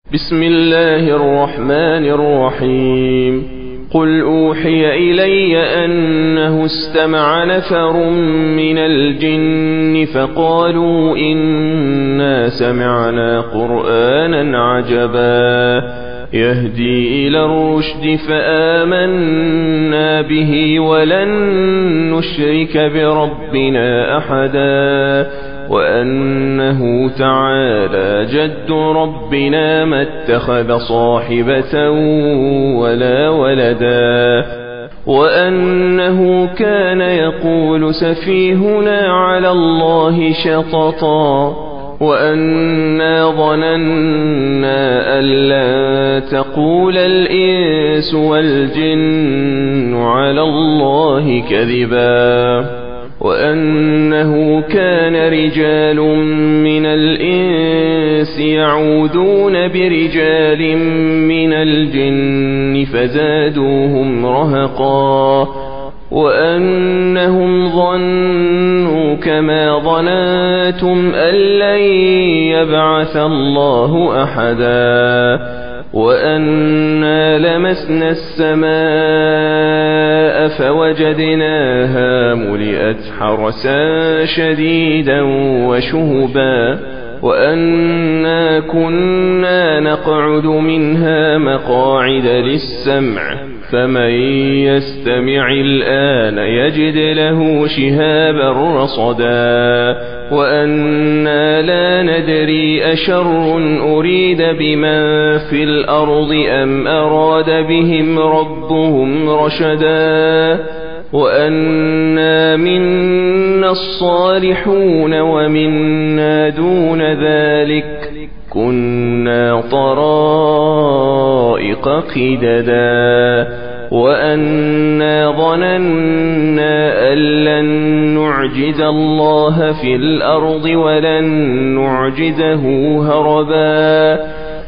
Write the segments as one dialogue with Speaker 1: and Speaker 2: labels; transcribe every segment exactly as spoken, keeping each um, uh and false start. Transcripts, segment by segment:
Speaker 1: بسم الله الرحمن الرحيم. قل أوحي إلي أنه استمع نفر من الجن فقالوا إنا سمعنا قرآنا عجبا يهدي إلى الرشد فآمنا به ولن نشرك بربنا أحدا وأنه تعالى جد ربنا ما اتخذ صاحبة ولا ولدا وأنه كان يقول سفيهنا على الله شططا وأنا ظننا أن لا تقول الإنس والجن على الله كذبا وأنه كان رجال من الإنس يعوذون برجال من الجن فزادوهم رهقا وأنهم ظنوا كما ظننتم أن لن يبعث الله أحدا وأنا لمسنا السماء فوجدناها ملئت حرسا شديدا وشهبا وأنا كنا نقعد منها مقاعد للسمع فمن يستمع الآن يجد له شهابا رصدا وأنا لا ندري أشر أريد بمن في الأرض أم أراد بهم ربهم رشدا وأنا منا الصالحون ومنا دون ذلك كنا طرائق قددا وأنا ظننا أن لن نعجز الله في الأرض ولن نعجزه هربا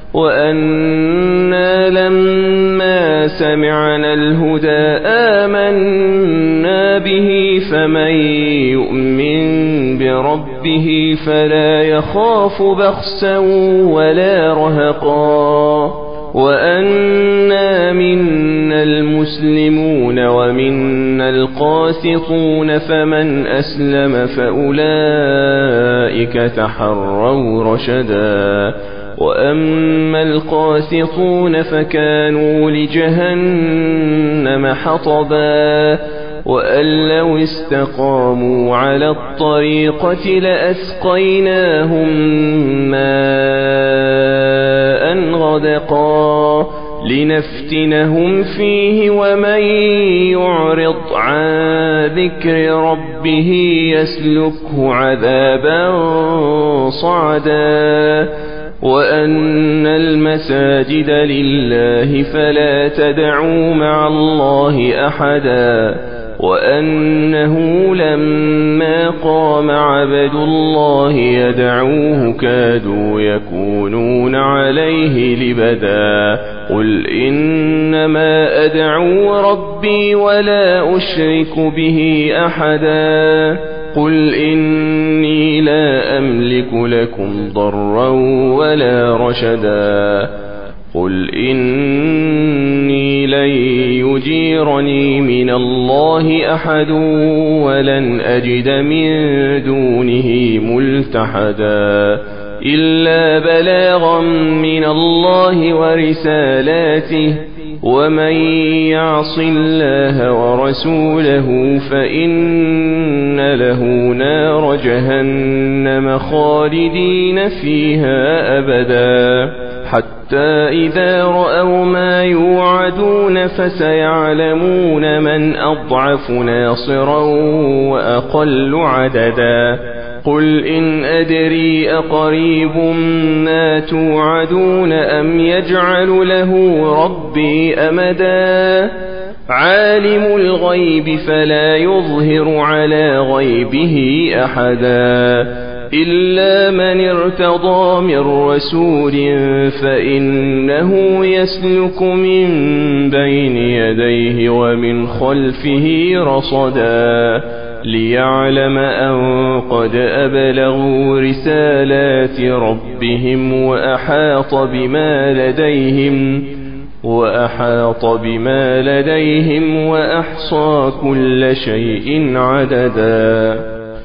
Speaker 1: وأنا لما سمعنا الهدى آمنا به فمن يؤمن بربه فلا يخاف بخسا ولا رهقا وأنا منا المسلمون ومنا القاسطون فمن أسلم فأولئك تحروا رشدا وأما القاسطون فكانوا لجهنم حطبا وأن لو استقاموا على الطريقة لأسقيناهم ماء غدقا لنفتنهم فيه ومن يعرض عن ذكر ربه يسلكه عذابا صعدا وأن المساجد لله فلا تدعوا مع الله أحدا وأنه لما قام عبد الله يدعوه كادوا يكونون عليه لبدا قل إنما أدعو ربي ولا أشرك به أحدا قل إني لا أملك لكم ضرا ولا رشدا قل إني لن يجيرني من الله أحد ولن أجد من دونه ملتحدا إلا بلاغا من الله ورسالاته ومن يعص الله ورسوله فإن له نار جهنم خالدين فيها أبدا حتى إذا رأوا ما يوعدون فسيعلمون من أضعف ناصرا وأقل عددا قل إن أدري أقريب ما توعدون أم يجعل له ربي أمدا عالم الغيب فلا يظهر على غيبه أحدا إلا من ارتضى من رسول فإنه يسلك من بين يديه ومن خلفه رصدا ليعلم أن قد أبلغوا رسالات ربهم وأحاط بما لديهم وأحاط بما لديهم وأحصى كل شيء عددا.